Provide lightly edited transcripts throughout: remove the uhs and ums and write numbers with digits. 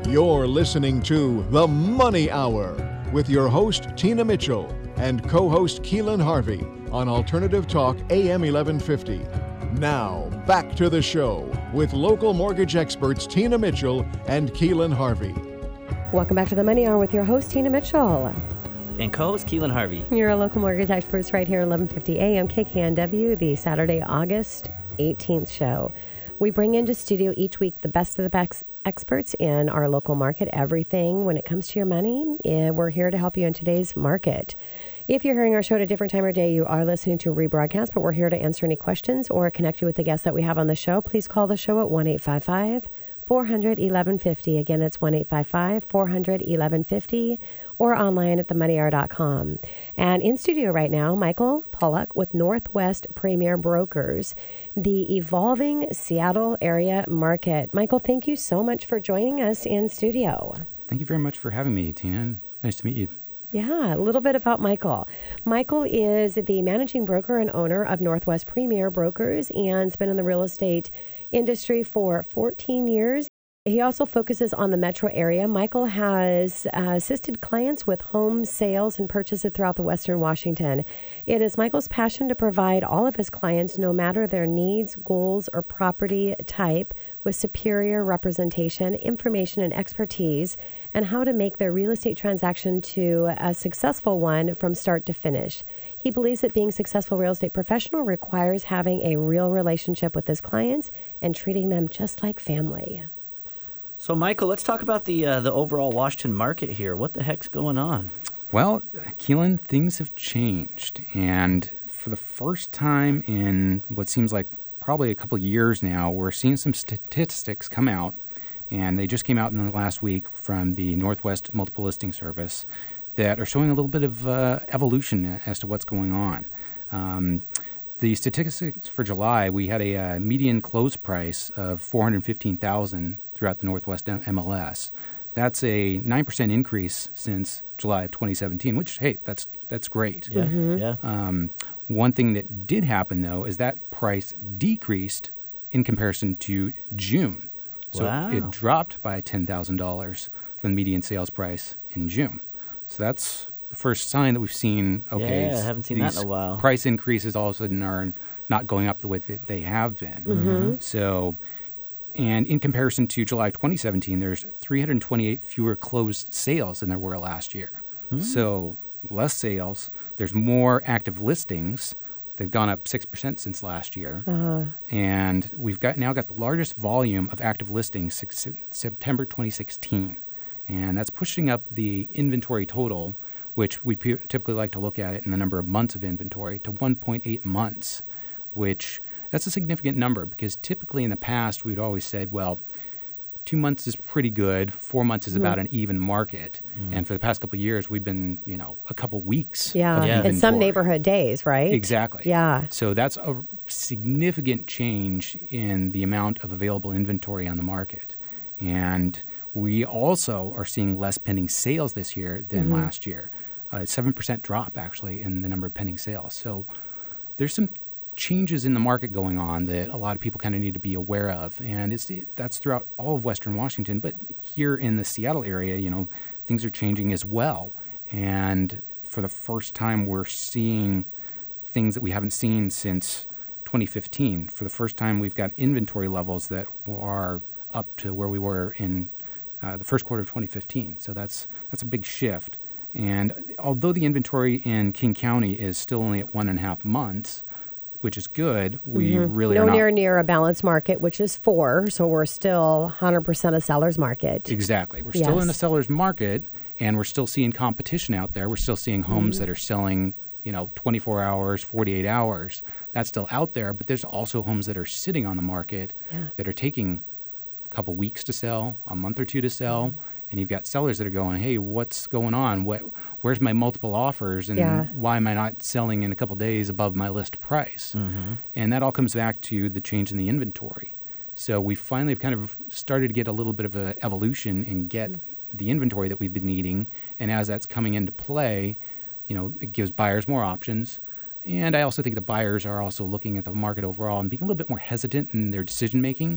You're listening to The Money Hour with your host, Tina Mitchell, and co-host Keelan Harvey on Alternative Talk AM 1150. Now, back to the show with local mortgage experts Tina Mitchell and Keelan Harvey. Welcome back to The Money Hour with your host, Tina Mitchell. And co-host Keelan Harvey. You're a local mortgage experts right here at 1150 AM KKNW, the Saturday, August 18th show. We bring into studio each week the best of the best experts in our local market, everything when it comes to your money. And we're here to help you in today's market. If you're hearing our show at a different time of day, you are listening to a rebroadcast, but we're here to answer any questions or connect you with the guests that we have on the show. Please call the show at 1-855-400-1150. Again, it's 1-855-400-1150 or online at themoneyhour.com. And in studio right now, Michael Pollock with Northwest Premier Brokers, the evolving Seattle area market. Michael, thank you so much for joining us in studio. Thank you very much for having me, Tina. Nice to meet you. Yeah, a little bit about Michael. Michael is the managing broker and owner of Northwest Premier Brokers and has been in the real estate industry for 14 years. He also focuses on the metro area. Michael has assisted clients with home sales and purchases throughout the Western Washington. It is Michael's passion to provide all of his clients, no matter their needs, goals, or property type, with superior representation, information, and expertise, and how to make their real estate transaction to a successful one from start to finish. He believes that being a successful real estate professional requires having a real relationship with his clients and treating them just like family. So, Michael, let's talk about the overall Washington market here. What the heck's going on? Well, Keelan, things have changed. And for the first time in what seems like probably a couple of years now, we're seeing some statistics come out. And they just came out in the last week from the Northwest Multiple Listing Service that are showing a little bit of evolution as to what's going on. The statistics for July, we had a median close price of $415,000 throughout the Northwest MLS. That's a 9% increase since July of 2017, which, hey, that's great. Yeah, yeah. One thing that did happen, though, is that price decreased in comparison to June. So Wow. It dropped by $10,000 from the median sales price in June. So that's the first sign that we've seen, okay, Yeah, I haven't seen that in a these while. price increases all of a sudden are not going up the way that they have been. So, and in comparison to July 2017, there's 328 fewer closed sales than there were last year. So less sales. There's more active listings. They've gone up 6% since last year. And we've now got the largest volume of active listings since September 2016. And that's pushing up the inventory total, which we typically like to look at it in the number of months of inventory, to 1.8 months, which that's a significant number because typically in the past we'd always said, well, 2 months is pretty good, 4 months is about an even market. And for the past couple of years, we've been, a couple weeks. Yeah, of in some inventory. neighborhood days, right? Exactly. Yeah. So that's a significant change in the amount of available inventory on the market. And we also are seeing less pending sales this year than last year. A 7% drop, actually, in the number of pending sales. So there's some changes in the market going on that a lot of people kind of need to be aware of. And that's throughout all of Western Washington. But here in the Seattle area, things are changing as well. And for the first time, we're seeing things that we haven't seen since 2015. For the first time, we've got inventory levels that are up to where we were in the first quarter of 2015. So that's a big shift. And although the inventory in King County is still only at 1.5 months, which is good, we really are not Nowhere near a balanced market, which is 4, so we're still 100% a seller's market. Exactly. We're still in a Yes. seller's market, and we're still seeing competition out there. We're still seeing homes that are selling, 24 hours, 48 hours. That's still out there, but there's also homes that are sitting on the market that are taking a couple weeks to sell, a month or two to sell. And you've got sellers that are going, hey, what's going on? Where's my multiple offers? And why am I not selling in a couple days above my list price? And that all comes back to the change in the inventory. So we finally have kind of started to get a little bit of an evolution and get the inventory that we've been needing. And as that's coming into play, it gives buyers more options. And I also think the buyers are also looking at the market overall and being a little bit more hesitant in their decision making.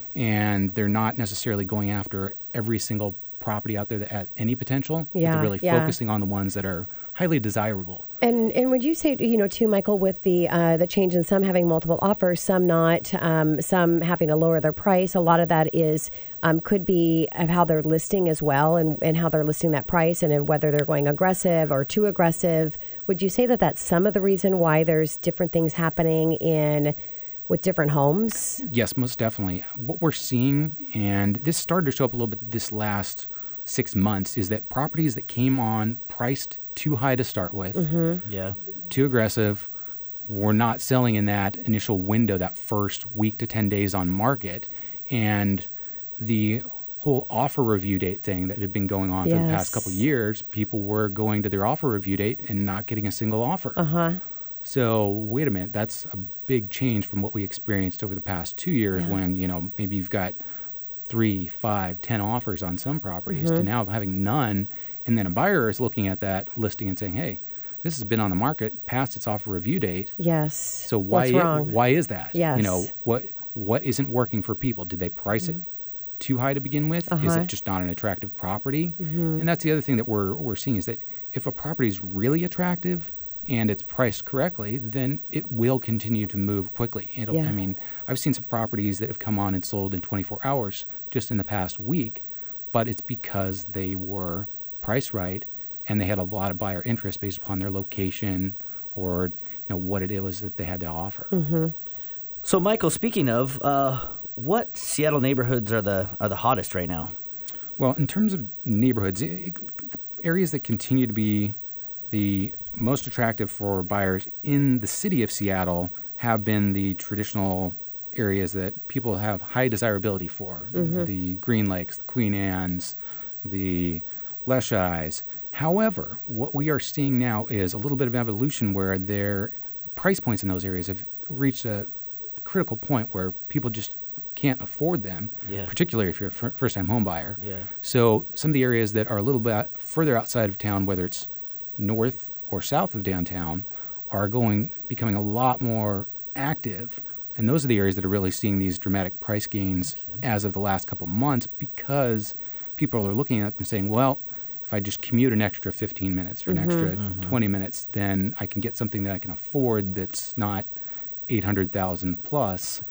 And they're not necessarily going after every single property out there that has any potential. But Yeah, they're really yeah. focusing on the ones that are highly desirable. And would you say, too, Michael, with the change in some having multiple offers, some not, some having to lower their price, a lot of that is could be of how they're listing as well, and how they're listing that price, and whether they're going aggressive or too aggressive. Would you say that that's some of the reason why there's different things happening with different homes? Yes, most definitely. What we're seeing, and this started to show up a little bit this last 6 months, is that properties that came on priced too high to start with, Yeah. too aggressive, were not selling in that initial window, that first week to 10 days on market. And the whole offer review date thing that had been going on for the past couple of years, people were going to their offer review date and not getting a single offer. So wait a minute, that's a big change from what we experienced over the past 2 years when, maybe you've got 3, 5, 10 offers on some properties to now having none. And then a buyer is looking at that listing and saying, hey, this has been on the market past its offer review date. Yes. So What's wrong? why is that? Yes. What isn't working for people? Did they price it too high to begin with? Is it just not an attractive property? And that's the other thing that we're seeing is that if a property is really attractive and it's priced correctly, then it will continue to move quickly. I mean, I've seen some properties that have come on and sold in 24 hours just in the past week, but it's because they were priced right and they had a lot of buyer interest based upon their location or what it was that they had to offer. So, Michael, speaking of, what Seattle neighborhoods are the hottest right now? Well, in terms of neighborhoods, areas that continue to be the most attractive for buyers in the city of Seattle have been the traditional areas that people have high desirability for, the Green Lakes, the Queen Anne's, the Leshais. However, what we are seeing now is a little bit of evolution where their price points in those areas have reached a critical point where people just can't afford them, particularly if you're a first-time home buyer. So some of the areas that are a little bit further outside of town, whether it's north or south of downtown, are becoming a lot more active. And those are the areas that are really seeing these dramatic price gains as of the last couple of months because people are looking at them and saying, well, if I just commute an extra 15 minutes or an extra 20 minutes, then I can get something that I can afford that's not $800,000 plus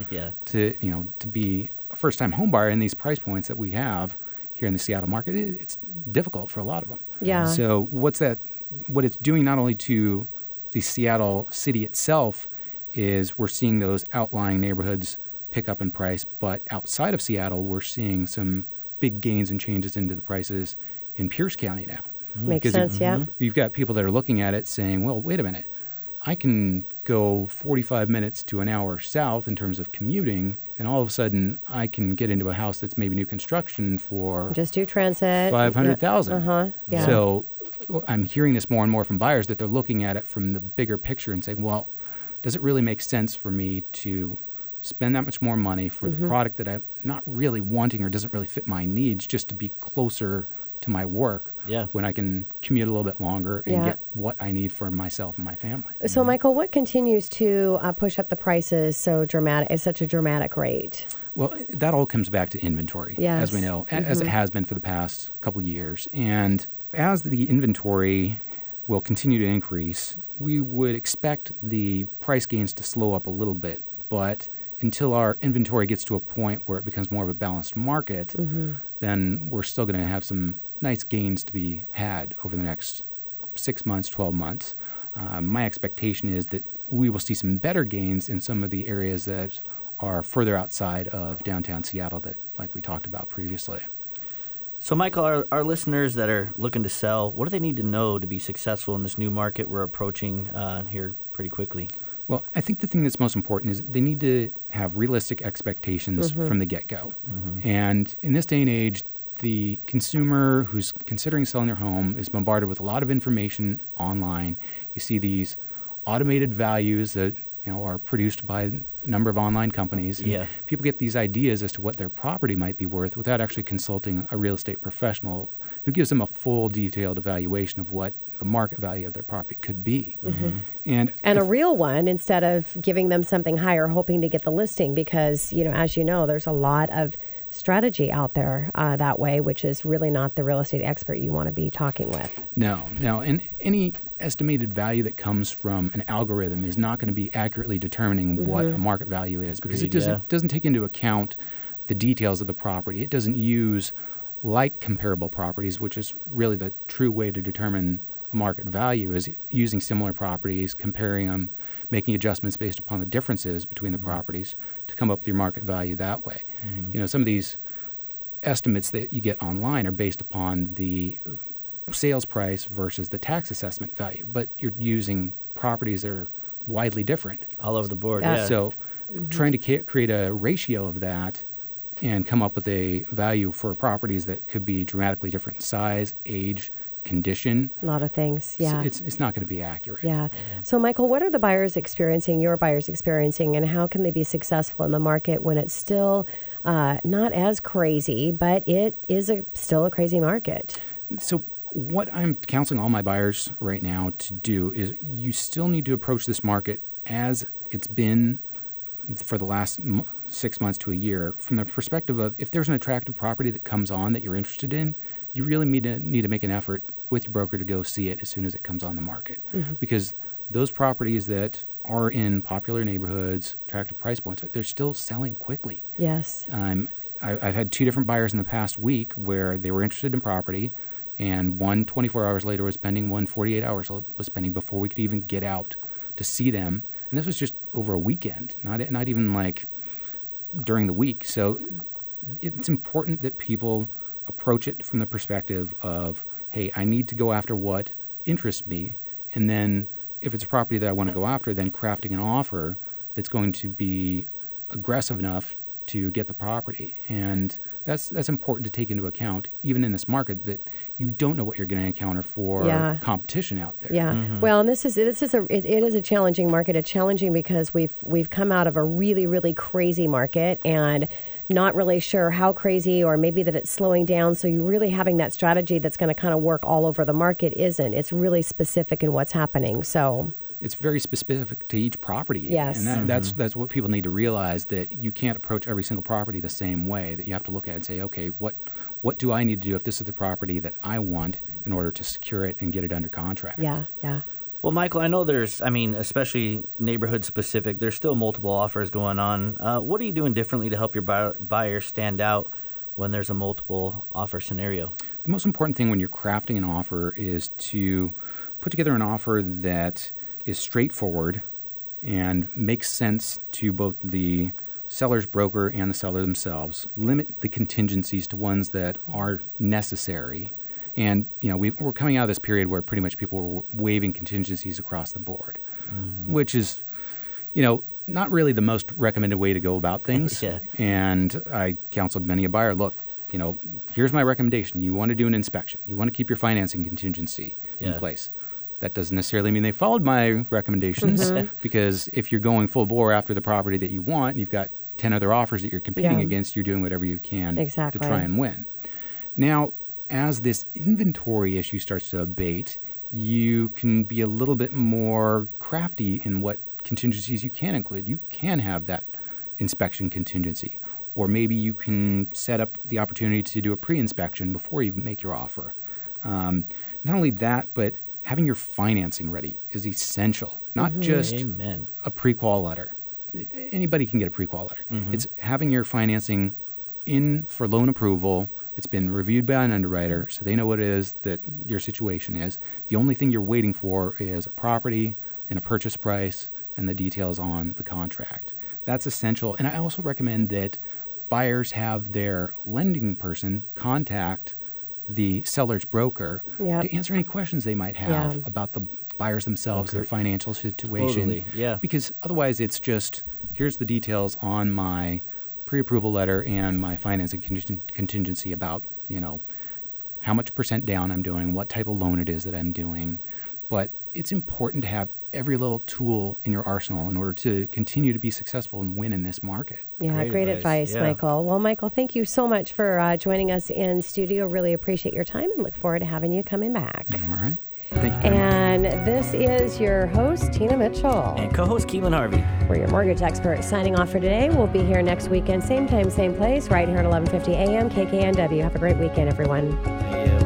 to be a first-time home buyer in these price points that we have here in the Seattle market. It's difficult for a lot of them. Yeah. So what it's doing not only to the Seattle city itself is we're seeing those outlying neighborhoods pick up in price, but outside of Seattle, we're seeing some big gains and changes into the prices in Pierce County now. Makes sense, yeah. You've got people that are looking at it saying, well, wait a minute, I can go 45 minutes to an hour south in terms of commuting, and all of a sudden I can get into a house that's maybe new construction for Just do transit. $500,000. Yeah. So I'm hearing this more and more from buyers that they're looking at it from the bigger picture and saying, well, does it really make sense for me to spend that much more money for the product that I'm not really wanting or doesn't really fit my needs just to be closer to my work when I can commute a little bit longer and get what I need for myself and my family. So, Michael, what continues to push up the prices at such a dramatic rate? Well, that all comes back to inventory, as we know, as it has been for the past couple of years. And as the inventory will continue to increase, we would expect the price gains to slow up a little bit. But until our inventory gets to a point where it becomes more of a balanced market, then we're still going to have some nice gains to be had over the next 6 months, 12 months. My expectation is that we will see some better gains in some of the areas that are further outside of downtown Seattle that, like we talked about previously. So, Michael, our listeners that are looking to sell, what do they need to know to be successful in this new market we're approaching here pretty quickly? Well, I think the thing that's most important is they need to have realistic expectations from the get-go. And in this day and age, the consumer who's considering selling their home is bombarded with a lot of information online. You see these automated values that are produced by a number of online companies. And Yeah. people get these ideas as to what their property might be worth without actually consulting a real estate professional who gives them a full detailed evaluation of what the market value of their property could be. And And a real one, instead of giving them something higher, hoping to get the listing, because, as you know, there's a lot of strategy out there that way, which is really not the real estate expert you want to be talking with. No. And any estimated value that comes from an algorithm is not going to be accurately determining what a market value is, because Agreed, it doesn't take into account the details of the property. It doesn't use like comparable properties, which is really the true way to determine a market value, is using similar properties, comparing them, making adjustments based upon the differences between the properties to come up with your market value that way. Some of these estimates that you get online are based upon the sales price versus the tax assessment value, but you're using properties that are widely different. All over the board. Yeah. Yeah. So trying to create a ratio of that and come up with a value for properties that could be dramatically different in size, age, condition. A lot of things. Yeah. It's not going to be accurate. Yeah. So, Michael, what are your buyers experiencing, and how can they be successful in the market when it's still not as crazy, but it is still a crazy market? So what I'm counseling all my buyers right now to do is you still need to approach this market as it's been for the last 6 months to a year, from the perspective of if there's an attractive property that comes on that you're interested in, you really need to make an effort with your broker to go see it as soon as it comes on the market. Because those properties that are in popular neighborhoods, attractive price points, they're still selling quickly. Yes. I've had 2 different buyers in the past week where they were interested in property, and one 24 hours later was pending, one 48 hours was pending before we could even get out to see them. And this was just over a weekend, not even like during the week. So it's important that people approach it from the perspective of, hey, I need to go after what interests me. And then if it's a property that I want to go after, then crafting an offer that's going to be aggressive enough to get the property. And that's important to take into account, even in this market, that you don't know what you're going to encounter for competition out there. Yeah. Well, and it is a challenging market. It's challenging because we've come out of a really, really crazy market and not really sure how crazy, or maybe that it's slowing down. So you really having that strategy that's going to kind of work all over the market isn't. It's really specific in what's happening. So it's very specific to each property. Yes. And that's what people need to realize, that you can't approach every single property the same way, that you have to look at it and say, okay, what do I need to do if this is the property that I want in order to secure it and get it under contract? Yeah. Well, Michael, I know especially neighborhood specific, there's still multiple offers going on. What are you doing differently to help your buyers stand out when there's a multiple offer scenario? The most important thing when you're crafting an offer is to put together an offer that is straightforward and makes sense to both the seller's broker and the seller themselves. Limit the contingencies to ones that are necessary. And we're coming out of this period where pretty much people were waiving contingencies across the board, which is, not really the most recommended way to go about things. Yeah. And I counseled many a buyer, look, here's my recommendation. You want to do an inspection. You want to keep your financing contingency in place. That doesn't necessarily mean they followed my recommendations, because if you're going full bore after the property that you want, and you've got 10 other offers that you're competing against, you're doing whatever you can to try and win. Now, as this inventory issue starts to abate, you can be a little bit more crafty in what contingencies you can include. You can have that inspection contingency, or maybe you can set up the opportunity to do a pre-inspection before you make your offer. Not only that, but having your financing ready is essential, not just a pre-qual letter. Anybody can get a pre-qual letter. It's having your financing in for loan approval. It's been reviewed by an underwriter, so they know what it is that your situation is. The only thing you're waiting for is a property and a purchase price and the details on the contract. That's essential. And I also recommend that buyers have their lending person contact the seller's broker to answer any questions they might have about the buyers themselves, their financial situation. Totally. Yeah. Because otherwise it's just, here's the details on my pre-approval letter and my financing contingency about, how much percent down I'm doing, what type of loan it is that I'm doing. But it's important to have every little tool in your arsenal in order to continue to be successful and win in this market. Yeah, great advice, Yeah. Michael. Well, Michael, thank you so much for joining us in studio. Really appreciate your time and look forward to having you coming back. All right. Thank you very much. And this is your host, Tina Mitchell. And co-host Keelan Harvey. We're your mortgage experts signing off for today. We'll be here next weekend, same time, same place, right here at 11:50 a.m. KKNW. Have a great weekend, everyone. Yeah.